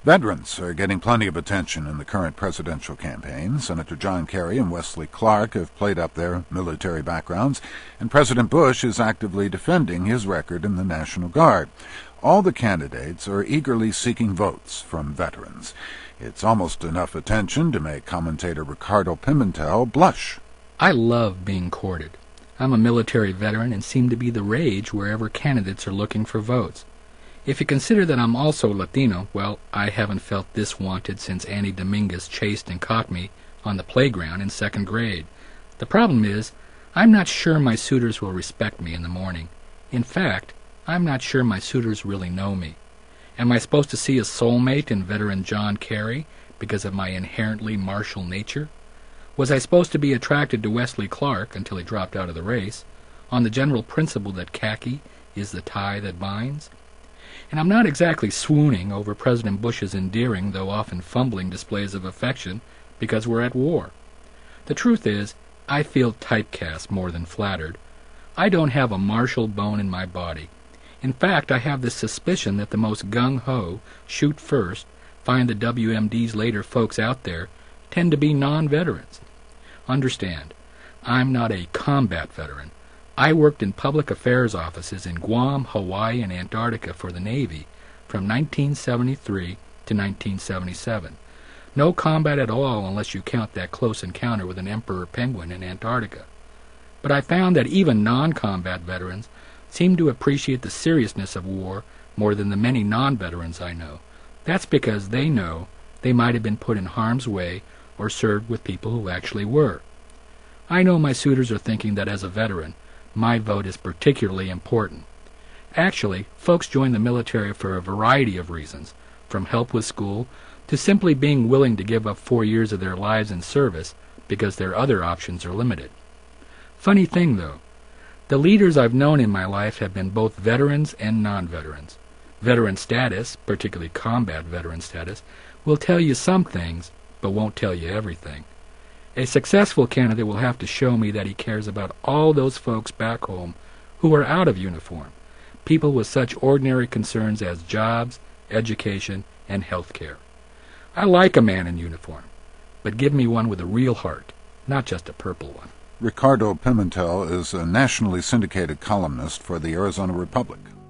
Veterans are getting plenty of attention in the current presidential campaign. Senator John Kerry and Wesley Clark have played up their military backgrounds, and President Bush is actively defending his record in the National Guard. All the candidates are eagerly seeking votes from veterans. It's almost enough attention to make commentator Ricardo Pimentel blush. I love being courted. I'm a military veteran and seem to be the rage wherever candidates are looking for votes. If you consider that I'm also Latino, well, I haven't felt this wanted since Annie Dominguez chased and caught me on the playground in 2nd grade. The problem is, I'm not sure my suitors will respect me in the morning. In fact, I'm not sure my suitors really know me. Am I supposed to see a soulmate in veteran John Kerry because of my inherently martial nature? Was I supposed to be attracted to Wesley Clark until he dropped out of the race, on the general principle that khaki is the tie that binds? And I'm not exactly swooning over President Bush's endearing, though often fumbling, displays of affection because we're at war. The truth is, I feel typecast more than flattered. I don't have a martial bone in my body. In fact, I have this suspicion that the most gung-ho, shoot first, find the WMDs later folks out there tend to be non-veterans. Understand, I'm not a combat veteran. I worked in public affairs offices in Guam, Hawaii, and Antarctica for the Navy from 1973 to 1977. No combat at all unless you count that close encounter with an emperor penguin in Antarctica. But I found that even non-combat veterans seem to appreciate the seriousness of war more than the many non-veterans I know. That's because they know they might have been put in harm's way or served with people who actually were. I know my suitors are thinking that as a veteran, my vote is particularly important. Actually, folks join the military for a variety of reasons, from help with school to simply being willing to give up 4 years of their lives in service because their other options are limited. Funny thing, though, the leaders I've known in my life have been both veterans and non-veterans. Veteran status, particularly combat veteran status, will tell you some things, but won't tell you everything. A successful candidate will have to show me that he cares about all those folks back home who are out of uniform, people with such ordinary concerns as jobs, education, and health care. I like a man in uniform, but give me one with a real heart, not just a purple one. Ricardo Pimentel is a nationally syndicated columnist for the Arizona Republic.